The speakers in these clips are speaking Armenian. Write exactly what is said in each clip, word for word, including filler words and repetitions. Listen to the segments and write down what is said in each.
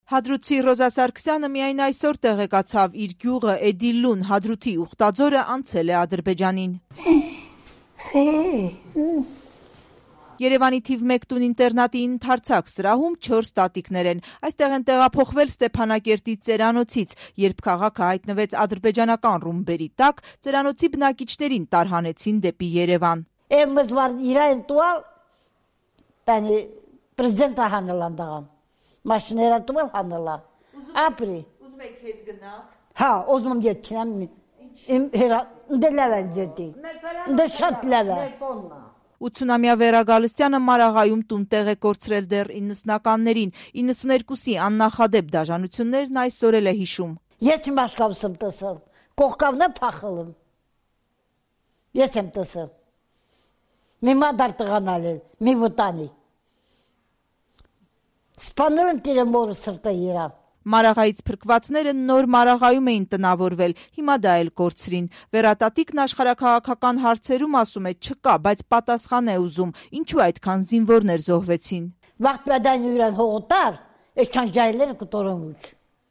Հադրութի Ռոզա Սարգսյանը միայն այսօր տեղեկացավ իր գյուղը Էդիլլուն Հադրութի Ուխտաձորը անցել է Ադրբեջանին։ Երևանի թիվ մեկ տուն ինտերնատի ընդարձակ սրահում չորս տատիկներ են։ Այստեղ են տեղափոխվել Ստեփանակերտի ծերանոցից, երբ քաղաքը հայտնվեց ադրբեջանական ռումբերի տակ, ծերանոցի բնակիչներին տարհանեցին դեպի Երևան։ Prezidenta hanılandan. Maşinera tuval hanıla. Apri. Uzun եք հետ գնաք։ Ha, o zaman geçinem mi? Hera de levenceti. De şat leve. ութսունամյա Վերա Գալստյանը Մարաղայում տուն տեղ է կորցրել դեռ իննսունականներին։ իննսուներկուսի աննախադեպ դաժանություններն այսօր էլ է հիշում։ Ես իմ աշկավսım տսել։ Կողքավնը փախылım։ Ես եմ տսել։ Մի մադար տղանալ էլ, մի վտանի։ Սպանել են տիրը մորը սրտը իրան։ Մարաղայից փրկվածները նոր Մարաղայում էին տնավորվել, հիմա դա էլ կորցրին։ Վերատատիկն աշխարհաքաղաքական հարցերում ասում է չկա, բայց պատասխան է ուզում, ինչու այդքան զինվորներ զոհվեցին։ Վաղտ բադան յուրան հողոտար, էշան ժայլերը կտորում ուչ։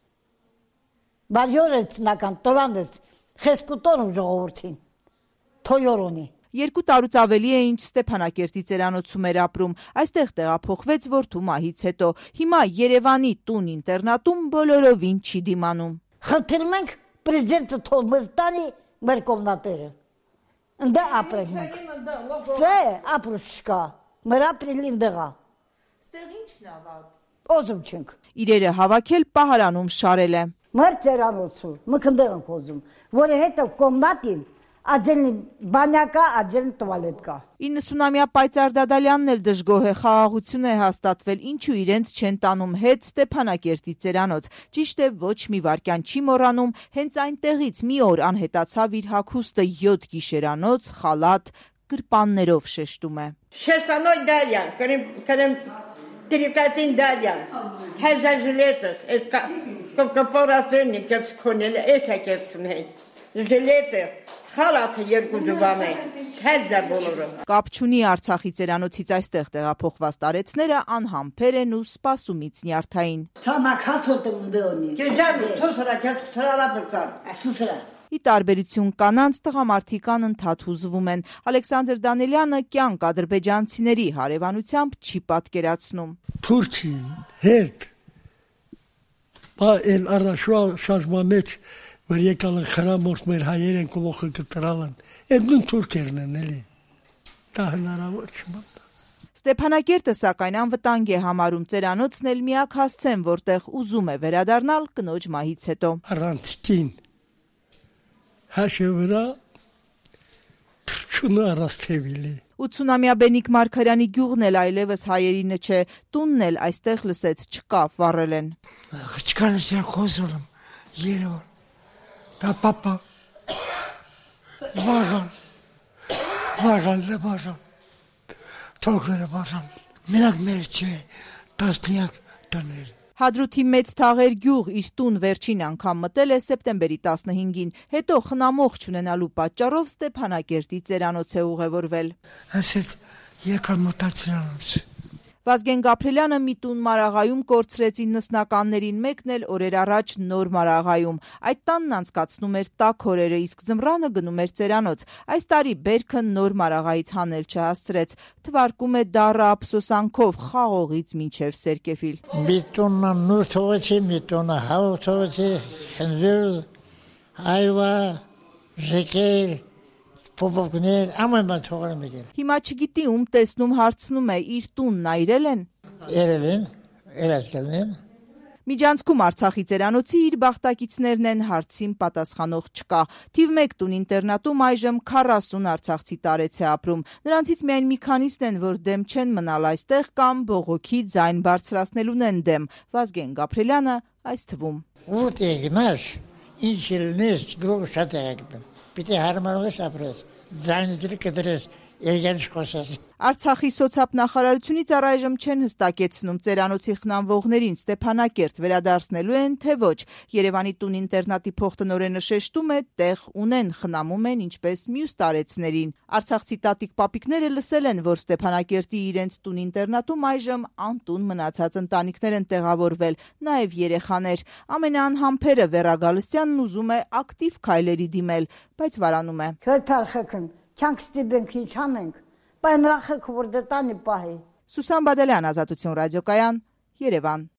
Բարյորեց նական տրանեց, խես կտորում ժողովրդին, թոյորոնի։ Երկու տարուց ավելի է ինչ Ստեփանակերտի ծերանոցում էր ապրում, այստեղ տեղափոխվեց որդու մահից հետո, հիմա Երևանի տուն ինտերնատում բոլորովին չի դիմանում։ Խնդրում ենք պրեզիդենտը թողնել տանի մեր կոմնատերը։ Ընդ ապրենք մենք։ Սե ապրուց չկա, մեր ապրիլին դեղա։ Ստեղ ինչն ա վատ։ Օզում չենք։ Իրերը հավաքել պահարանում շարել է։ Մեր ծերանոցում, մկնդեղ ենք ոզում, որը հետո կոմնատին Աջելնի բանյակա, աջելնի տվալետկա։ իննսունամյա Պայծառ Դադալյանն էլ դժգոհ է, խաղաղություն է հաստատվել, ինչու իրենց չեն տանում հետ Ստեփանակերտի ծերանոց։ Ճիշտ է, ոչ մի վայրկյան չի մոռանում, հենց այնտեղից մի օր անհետացավ իր հագուստը յոթ գիշերանոց, խալաթ, գրպաններով շեշտում է։ Շեստանոյ Դարյան, կրեմ տրիկատին Դարյան, հեզա ժլետս, ես կպորասրենի կեզ կոնել, ես է կեզցն հետ, ժլետը, խալաթը երկու դուվան է, թեզ է բոլորը։ Կապ չունի Արցախի ծերանոցից այստեղ տեղափոխված տարեցները անհամբեր են ու սպասումից նյարդային։ Ի տարբերություն կանանց, տղամարդիկ անընդհատ հուզվում են։ Ալեքսանդր Դանելյանը կյանք ադրբեջանցիների հարևանությամբ չի պատկերացնում։ Թուրքին հետ բա էլ առաջվա շարժման մեջ որ եկալ են խրամորդ մեր հայեր են կողքը կտրալ են, այդ նույն թուրքերն են էլի, դա հնարավոր չմա։ Ստեփանակերտը սակայն անվտանգ է համարում, ծերանոցն էլ միակ հասցեն, որտեղ ուզում է վերադառնալ կնոջ մահից հետո։ Առանցքին հաշը վրա թրջունը առաստևիլի։ ութսունամյա Բենիկ Մարգարյանի գյուղն էլ այլևս հայերինը չէ, տունն էլ այստեղ լսեց չկա, վառել են։ Չկանս է խոզոլում, Երևան։ Դա պապա, վարան, վարան, վարան, թողերը վարան, մենակ մեր չէ, տասնյակ տներ։ Հադրութի մեծ թաղեր գյուղ իր տուն վերջին անգամ մտել է սեպտեմբերի տասնհինգին, հետո խնամող չունենալու պատճառով Ստեփանակերտի ծերանոց է ուղևորվել։ Ասեց եկան մոտացրանոց։ Վազգեն Գաբրելյանը մի տուն Մարաղայում կորցրեց իննսնականներին, մեկն էլ օրեր առաջ նոր Մարաղայում։ Այդ տանն անցկացնում էր տաք օրերը, իսկ ձմռանը գնում էր ծերանոց։ Այս տարի բերքը նոր Մարաղայից հանել չհասցրեց։ Թվարկում է դառը ափսոսանքով խաղողից մինչև Սերկևիլ։ Մի տունը նուր թողեցի, մի տունը հավ թողեցի, խնձոր, այվա, ժեկեր, փոփոխներ, ամեն բան թողել եմ եկել։ Հիմա չգիտի ում տեսնում հարցնում է, իր տունն այրել են։ Երևին, երազկելն։ Միջանցքում Արցախի ծերանոցի իր բախտակիցներն են, հարցին պատասխանող չկա։ Թիվ մեկ տուն ինտերնատում այժմ քառասուն արցախցի տարեց է ապրում։ Նրանցից միայն մի քանիսն են, որ դեմ չեն մնալ այստեղ կամ բողոքի ձայն բարձրացնելուն են դեմ։ Վազգեն Գաբրելյանը այս թվում։ Ուտ եկնաշ, ինչ լինես, գրող շատ է եկնեմ։ Պիտի հարմարվես ապրես, ձայնը դրի կդրես, Երգենչ խոսես։ Արցախի սոցիալ-նախարարությունից առայժմ չեն հստակեցնում ծերանոցի խնամվողներին Ստեփանակերտ վերադարձնելու են, թե ոչ։ Երևանի տուն-ինտերնատի փոխտնօրենը շեշտում է, տեղ ունեն, խնամում են ինչպես մյուս տարեցներին։ Արցախցի տատիկ-պապիկները լսել են, որ Ստեփանակերտի իրենց տուն-ինտերնատում այժմ անտուն մնացած ընտանիքներ են տեղավորվել, նաև երեխաներ։ Ամենաանհամբերը Վերա Գալստյանն ուզում է ակտիվ քայլերի դիմել, բայց վարանում է։ Չանք ստիպենք ինչ անենք, բայց նրախեք որ դտանի պահի։ Սուսան Բադալյան, Ազատություն ռադիոկայան, Երևան։